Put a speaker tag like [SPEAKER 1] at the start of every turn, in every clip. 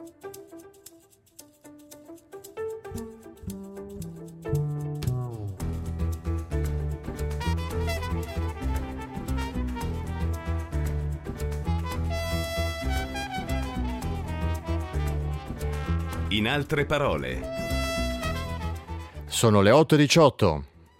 [SPEAKER 1] In altre parole.
[SPEAKER 2] Sono le 8:18.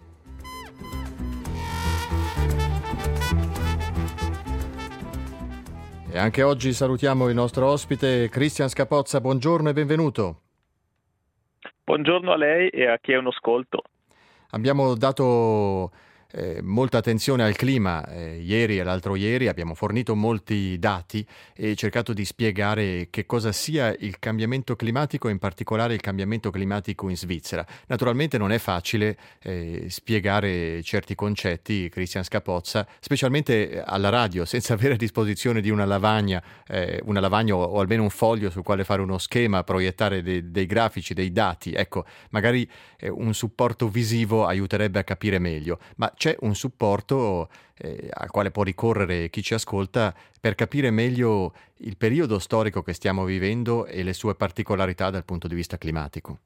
[SPEAKER 2] E anche oggi salutiamo il nostro ospite Cristian Scapozza. Buongiorno e benvenuto.
[SPEAKER 3] Buongiorno a lei e a chi è un ascolto.
[SPEAKER 2] Abbiamo dato molta attenzione al clima ieri e l'altro ieri, abbiamo fornito molti dati e cercato di spiegare che cosa sia il cambiamento climatico, in particolare il cambiamento climatico in Svizzera. Naturalmente non è facile spiegare certi concetti, Cristian Scapozza, specialmente alla radio, senza avere a disposizione di una lavagna o almeno un foglio sul quale fare uno schema, proiettare dei grafici, dei dati. Ecco, magari un supporto visivo aiuterebbe a capire meglio, ma c'è un supporto al quale può ricorrere chi ci ascolta per capire meglio il periodo storico che stiamo vivendo e le sue particolarità dal punto di vista climatico.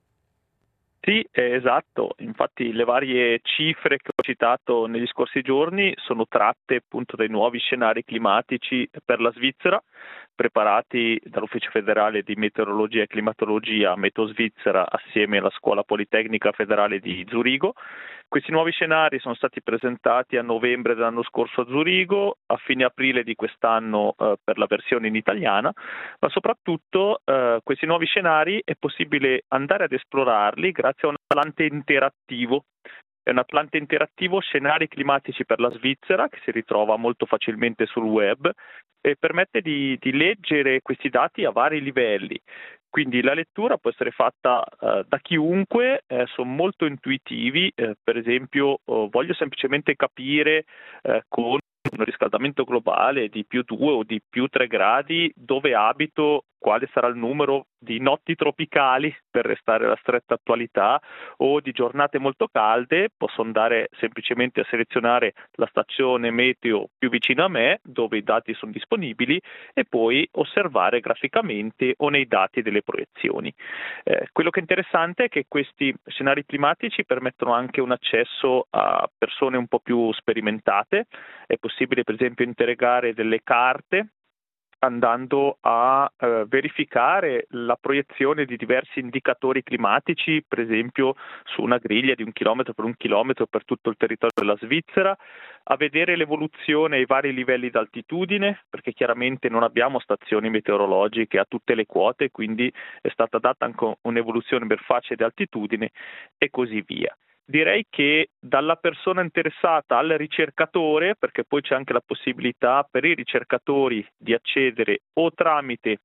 [SPEAKER 3] Sì, esatto. Infatti le varie cifre che ho citato negli scorsi giorni sono tratte appunto dai nuovi scenari climatici per la Svizzera, preparati dall'Ufficio federale di meteorologia e climatologia Meteo-Svizzera assieme alla Scuola Politecnica Federale di Zurigo. Questi nuovi scenari sono stati presentati a novembre dell'anno scorso a Zurigo, a fine aprile di quest'anno per la versione in italiana, ma soprattutto questi nuovi scenari è possibile andare ad esplorarli grazie a un Atlante interattivo. È un Atlante interattivo scenari climatici per la Svizzera che si ritrova molto facilmente sul web e permette di leggere questi dati a vari livelli. Quindi la lettura può essere fatta da chiunque, sono molto intuitivi, per esempio voglio semplicemente capire con un riscaldamento globale di più 2 o di più 3 gradi dove abito, quale sarà il numero di notti tropicali, per restare alla stretta attualità, o di giornate molto calde. Posso andare semplicemente a selezionare la stazione meteo più vicina a me, dove i dati sono disponibili, e poi osservare graficamente o nei dati delle proiezioni. Quello che è interessante è che questi scenari climatici permettono anche un accesso a persone un po' più sperimentate. È possibile per esempio interrogare delle carte andando a verificare la proiezione di diversi indicatori climatici, per esempio su una griglia di 1 chilometro per 1 chilometro per tutto il territorio della Svizzera, a vedere l'evoluzione ai vari livelli d'altitudine, perché chiaramente non abbiamo stazioni meteorologiche a tutte le quote, quindi è stata data anche un'evoluzione per fasce di altitudine e così via. Direi che dalla persona interessata al ricercatore, perché poi c'è anche la possibilità per i ricercatori di accedere o tramite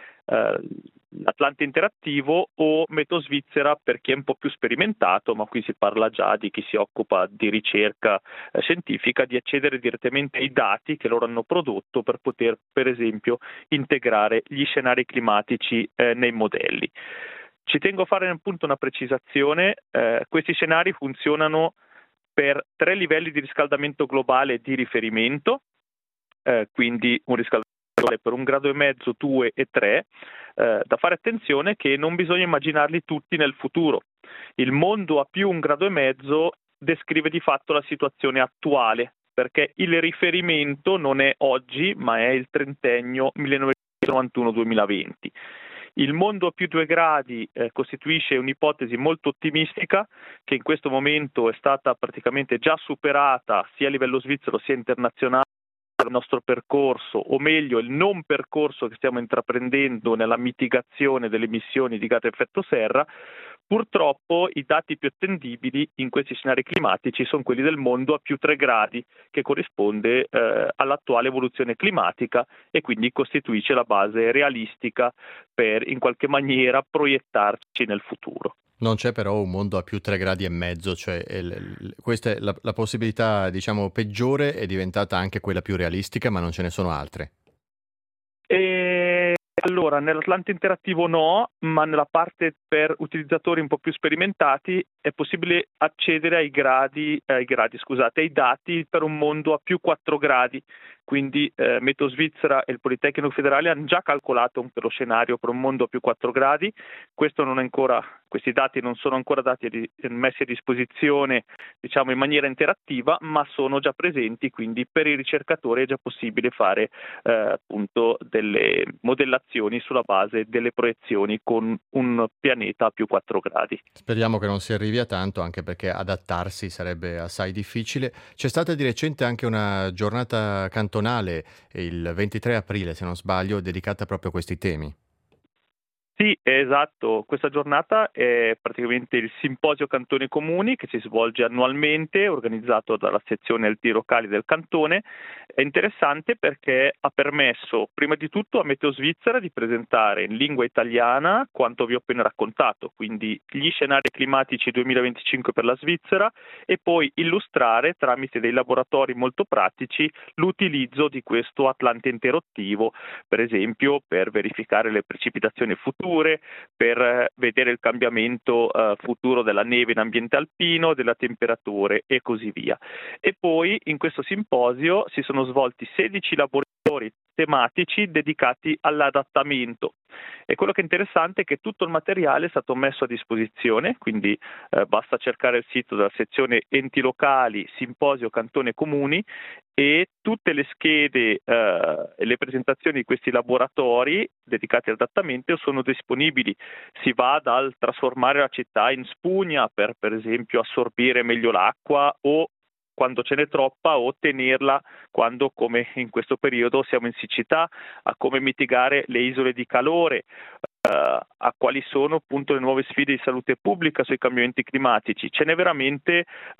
[SPEAKER 3] l'Atlante interattivo o Meteo Svizzera per chi è un po' più sperimentato, ma qui si parla già di chi si occupa di ricerca scientifica, di accedere direttamente ai dati che loro hanno prodotto per poter, per esempio, integrare gli scenari climatici nei modelli. Ci tengo a fare appunto una precisazione, questi scenari funzionano per 3 livelli di riscaldamento globale di riferimento, quindi un riscaldamento globale per 1,5 gradi, 2 e 3, da fare attenzione che non bisogna immaginarli tutti nel futuro. Il mondo a più 1,5 gradi descrive di fatto la situazione attuale, perché il riferimento non è oggi, ma è il trentennio 1991-2020. Il mondo a più 2 gradi costituisce un'ipotesi molto ottimistica che in questo momento è stata praticamente già superata sia a livello svizzero sia internazionale. Il nostro percorso, o meglio il non percorso che stiamo intraprendendo nella mitigazione delle emissioni di gas a effetto serra. Purtroppo i dati più attendibili in questi scenari climatici sono quelli del mondo a più 3 gradi, che corrisponde all'attuale evoluzione climatica e quindi costituisce la base realistica per in qualche maniera proiettarci nel futuro.
[SPEAKER 2] Non c'è però un mondo a più 3 gradi e mezzo, cioè questa è la possibilità, diciamo, peggiore, è diventata anche quella più realistica, ma non ce ne sono altre.
[SPEAKER 3] Allora, nell'Atlante interattivo no, ma nella parte per utilizzatori un po' più sperimentati è possibile accedere ai dati per un mondo a più 4 gradi, quindi Meteo Svizzera e il Politecnico Federale hanno già calcolato per lo scenario per un mondo a più 4 gradi. Questi dati non sono ancora messi a disposizione, diciamo, in maniera interattiva, ma sono già presenti, quindi per i ricercatori è già possibile fare appunto delle modellazioni sulla base delle proiezioni con un pianeta a più 4 gradi.
[SPEAKER 2] Speriamo che non si arrivi a tanto, anche perché adattarsi sarebbe assai difficile. C'è stata di recente anche una giornata cantonale, il 23 aprile, se non sbaglio, dedicata proprio a questi temi.
[SPEAKER 3] Sì, esatto. Questa giornata è praticamente il Simposio Cantoni Comuni che si svolge annualmente, organizzato dalla sezione enti locali del cantone. È interessante perché ha permesso prima di tutto a Meteo Svizzera di presentare in lingua italiana quanto vi ho appena raccontato, quindi gli scenari climatici 2025 per la Svizzera, e poi illustrare tramite dei laboratori molto pratici l'utilizzo di questo Atlante interrottivo, per esempio per verificare le precipitazioni future, per vedere il cambiamento futuro della neve in ambiente alpino, della temperature e così via. E poi in questo simposio si sono svolti 16 laboratori tematici dedicati all'adattamento. E quello che è interessante è che tutto il materiale è stato messo a disposizione, quindi basta cercare il sito della sezione enti locali, simposio cantone comuni, e tutte le schede e le presentazioni di questi laboratori dedicati all'adattamento sono disponibili. Si va dal trasformare la città in spugna per esempio assorbire meglio l'acqua, o quando ce n'è troppa, o tenerla quando, come in questo periodo, siamo in siccità, a come mitigare le isole di calore, a quali sono appunto le nuove sfide di salute pubblica sui cambiamenti climatici. Ce n'è veramente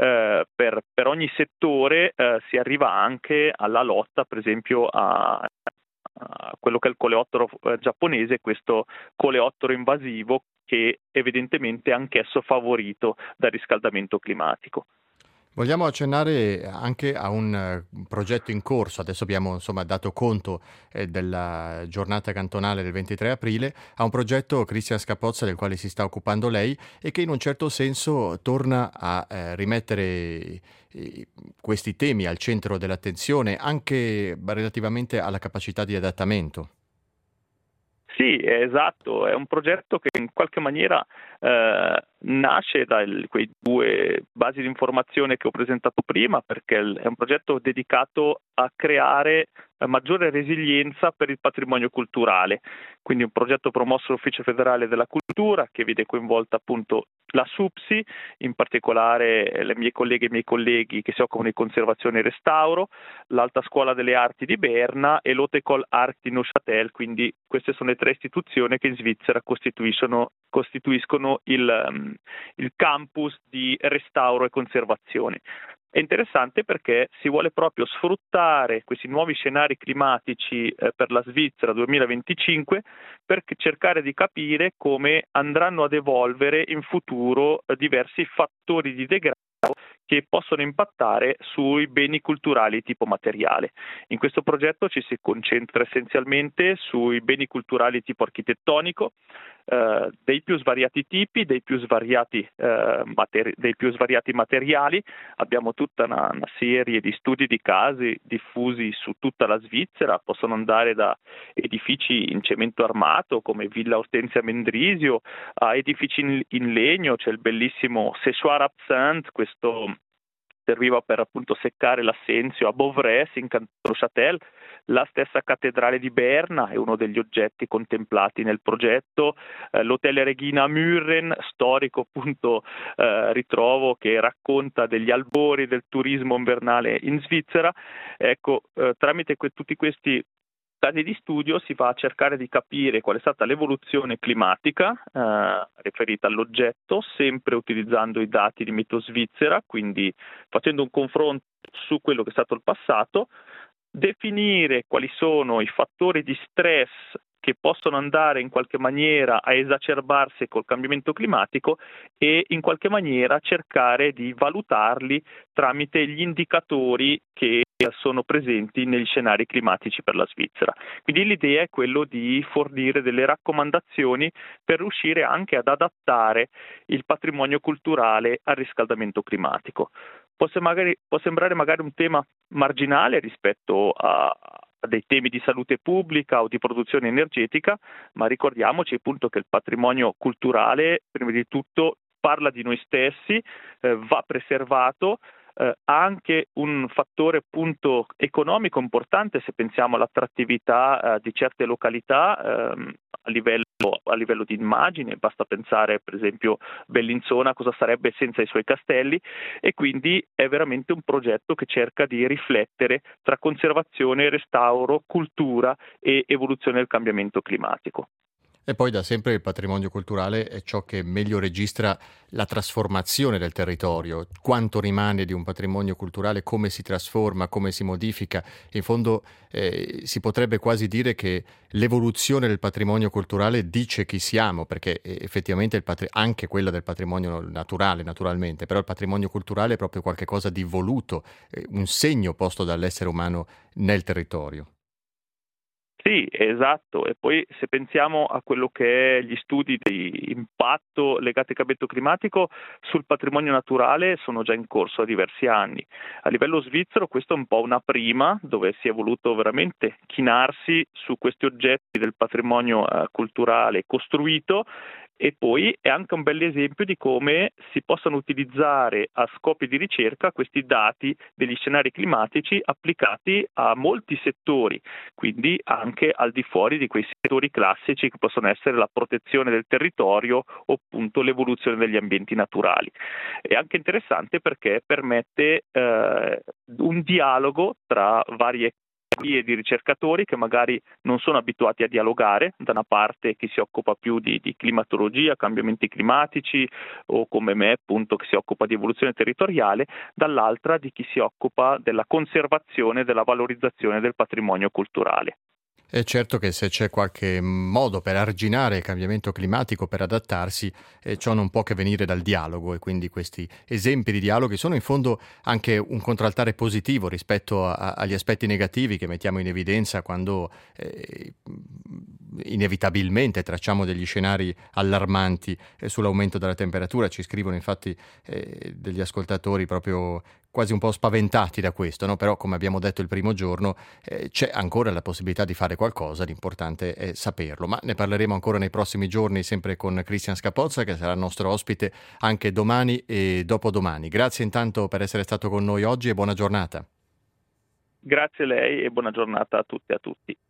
[SPEAKER 3] per ogni settore, si arriva anche alla lotta, per esempio, a quello che è il coleottero giapponese, questo coleottero invasivo che evidentemente è anch'esso favorito dal riscaldamento climatico.
[SPEAKER 2] Vogliamo accennare anche a un progetto in corso. Adesso abbiamo insomma dato conto della giornata cantonale del 23 aprile, a un progetto, Cristian Scapozza, del quale si sta occupando lei e che in un certo senso torna a rimettere questi temi al centro dell'attenzione, anche relativamente alla capacità di adattamento.
[SPEAKER 3] Sì, esatto, è un progetto che in qualche maniera nasce da quei due basi di informazione che ho presentato prima, perché è un progetto dedicato a creare maggiore resilienza per il patrimonio culturale, quindi un progetto promosso dall'Ufficio Federale della Cultura che vede coinvolta appunto la SUPSI, in particolare le mie colleghe e i miei colleghi che si occupano di conservazione e restauro, l'Alta Scuola delle Arti di Berna e l'Haute École Art di Neuchâtel, quindi queste sono le tre istituzioni che in Svizzera costituiscono il campus di restauro e conservazione. È interessante perché si vuole proprio sfruttare questi nuovi scenari climatici per la Svizzera 2025 per cercare di capire come andranno ad evolvere in futuro diversi fattori di degrado che possono impattare sui beni culturali tipo materiale. In questo progetto ci si concentra essenzialmente sui beni culturali tipo architettonico, dei più svariati tipi, dei più svariati materiali. Abbiamo tutta una serie di studi di casi diffusi su tutta la Svizzera, possono andare da edifici in cemento armato come Villa Ortensia Mendrisio a edifici in legno. C'è il bellissimo Séchoir Absinthe, questo serviva per appunto seccare l'assenzio a Beauvrais in Canton Châtel. La stessa cattedrale di Berna è uno degli oggetti contemplati nel progetto, l'hotel Regina a Mürren, storico appunto ritrovo che racconta degli albori del turismo invernale in Svizzera. Ecco, tramite tutti questi casi di studio si va a cercare di capire qual è stata l'evoluzione climatica riferita all'oggetto, sempre utilizzando i dati di Meteo Svizzera, quindi facendo un confronto su quello che è stato il passato, definire quali sono i fattori di stress che possono andare in qualche maniera a esacerbarsi col cambiamento climatico e in qualche maniera cercare di valutarli tramite gli indicatori che sono presenti negli scenari climatici per la Svizzera. Quindi l'idea è quello di fornire delle raccomandazioni per riuscire anche ad adattare il patrimonio culturale al riscaldamento climatico. può sembrare magari un tema marginale rispetto a dei temi di salute pubblica o di produzione energetica, ma ricordiamoci appunto che il patrimonio culturale, prima di tutto, parla di noi stessi, va preservato, ha anche un fattore appunto economico importante se pensiamo all'attrattività di certe località a livello di immagine. Basta pensare per esempio Bellinzona cosa sarebbe senza i suoi castelli, e quindi è veramente un progetto che cerca di riflettere tra conservazione, restauro, cultura e evoluzione del cambiamento climatico.
[SPEAKER 2] E poi da sempre il patrimonio culturale è ciò che meglio registra la trasformazione del territorio, quanto rimane di un patrimonio culturale, come si trasforma, come si modifica. In fondo si potrebbe quasi dire che l'evoluzione del patrimonio culturale dice chi siamo, perché effettivamente anche quella del patrimonio naturale, naturalmente, però il patrimonio culturale è proprio qualche cosa di voluto, un segno posto dall'essere umano nel territorio.
[SPEAKER 3] Sì, esatto. E poi se pensiamo a quello che è gli studi di impatto legati al cambiamento climatico sul patrimonio naturale, sono già in corso da diversi anni. A livello svizzero questo è un po' una prima, dove si è voluto veramente chinarsi su questi oggetti del patrimonio culturale costruito, e poi è anche un bel esempio di come si possano utilizzare a scopi di ricerca questi dati degli scenari climatici applicati a molti settori, quindi anche al di fuori di quei settori classici che possono essere la protezione del territorio o appunto l'evoluzione degli ambienti naturali. È anche interessante perché permette un dialogo tra varie e di ricercatori che magari non sono abituati a dialogare, da una parte chi si occupa più di climatologia, cambiamenti climatici, o come me appunto che si occupa di evoluzione territoriale, dall'altra di chi si occupa della conservazione e della valorizzazione del patrimonio culturale.
[SPEAKER 2] È certo che se c'è qualche modo per arginare il cambiamento climatico, per adattarsi, ciò non può che venire dal dialogo, e quindi questi esempi di dialoghi sono in fondo anche un contraltare positivo rispetto agli aspetti negativi che mettiamo in evidenza quando inevitabilmente tracciamo degli scenari allarmanti sull'aumento della temperatura. Ci scrivono infatti degli ascoltatori proprio quasi un po' spaventati da questo, no? Però come abbiamo detto il primo giorno c'è ancora la possibilità di fare qualcosa, l'importante è saperlo, ma ne parleremo ancora nei prossimi giorni sempre con Cristian Scapozza, che sarà il nostro ospite anche domani e dopodomani. Grazie intanto per essere stato con noi oggi e buona giornata.
[SPEAKER 3] Grazie a lei e buona giornata a tutte e a tutti.